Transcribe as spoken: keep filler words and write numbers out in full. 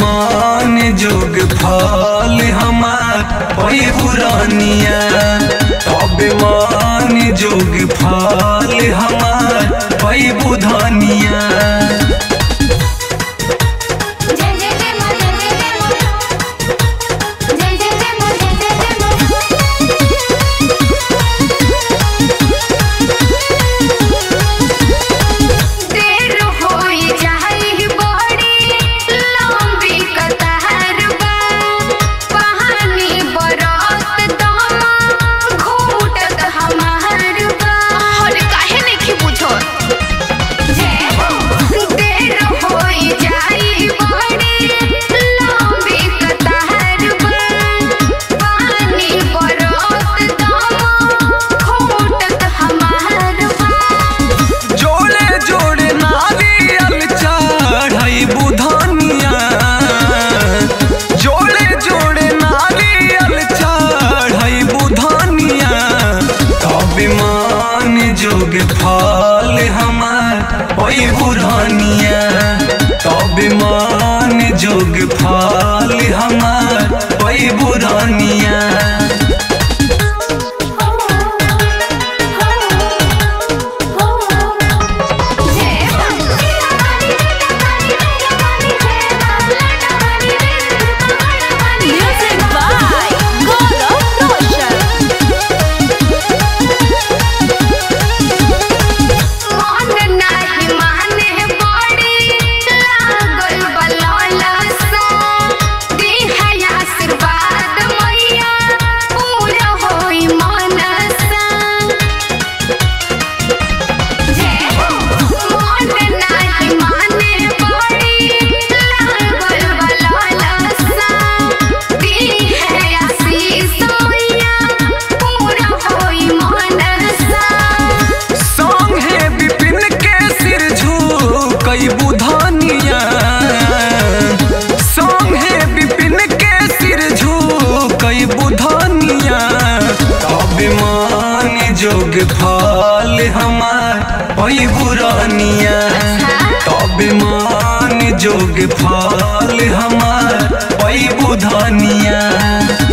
मान जोग फल हमार ओई पुरानिया तब मान जोग फल हमार ओई बुधानिया। जोग फल हमार ओई बुधानिया तब मान जोग फल हमार ओई बुधानिया। जोग फल हमार ओई बुरानिया तब मान जोग फल हमार ओई बुधानिया।